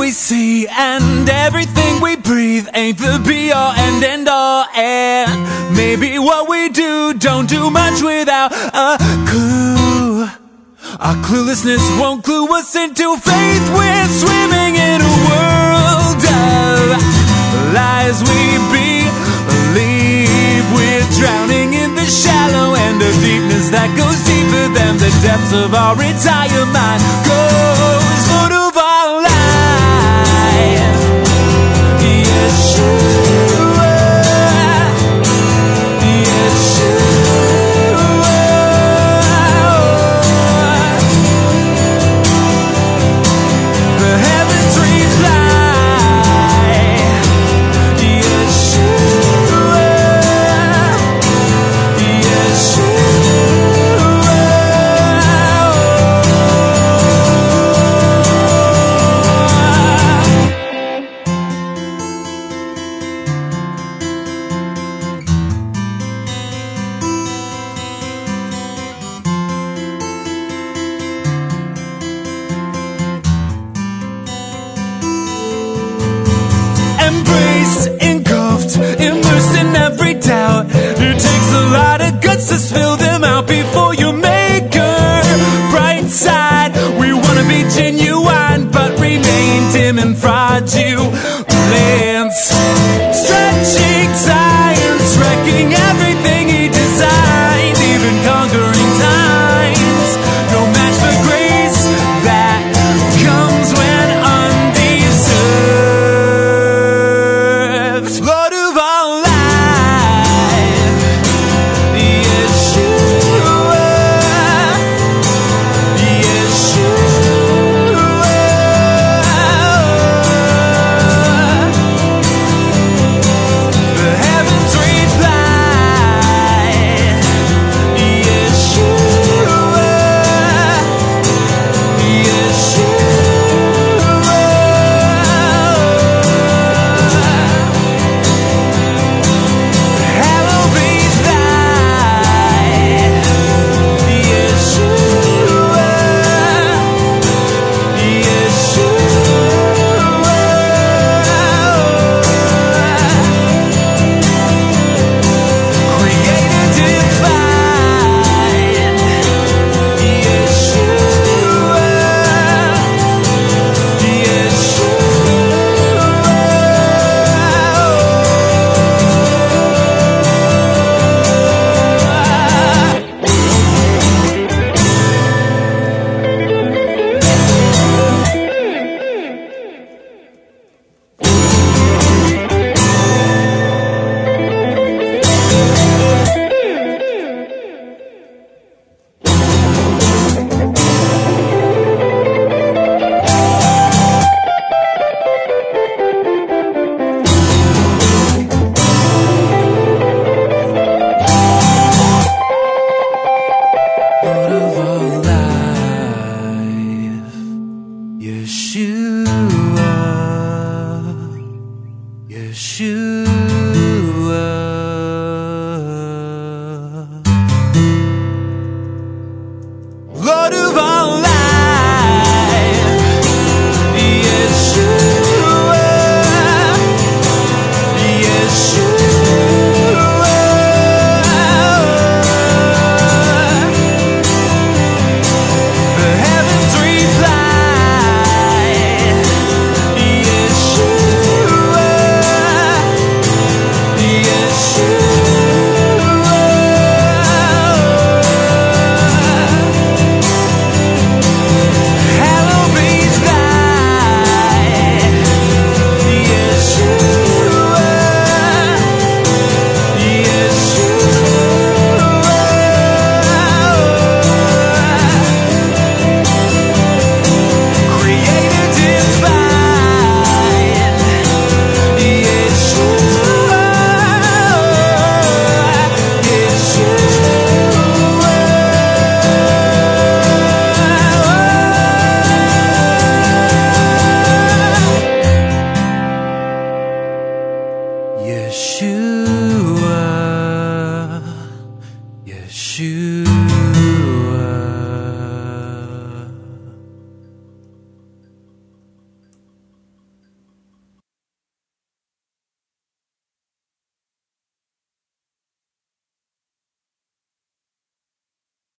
we see and everything we breathe ain't the be-all and end-all. And maybe what we do don't do much without a clue. Our cluelessness won't clue us into faith. We're swimming in a world of lies we believe. We're drowning in the shallow end of deepness that goes deeper than the depths of our entire mind goes. Lord of our life, Yeshua, Yeshua. The heavens reply, Yeshua, Yeshua. Embraced, engulfed, immersed in every doubt. It takes a lot of guts to spill them out before you make her bright side. We wanna be genuine, but remain dim and fragile. Lance, stretching science, wrecking everything he designed, even conquering times. No match for grace that comes when undeserved. Lord of our life, Yeshua, Yeshua. The heavens reply, Yeshua, Yeshua. Hallowed be thy, Yeshua, Yeshua. Creator divine, Yeshua, Lord of our life, Yeshua, Yeshua. Lord of our life, Yeshua, Yeshua. The heavens reply, Yeshua, Yeshua. Hallowed be thy, Yeshua, Yeshua. Creator divine, Yeshua, Yeshua.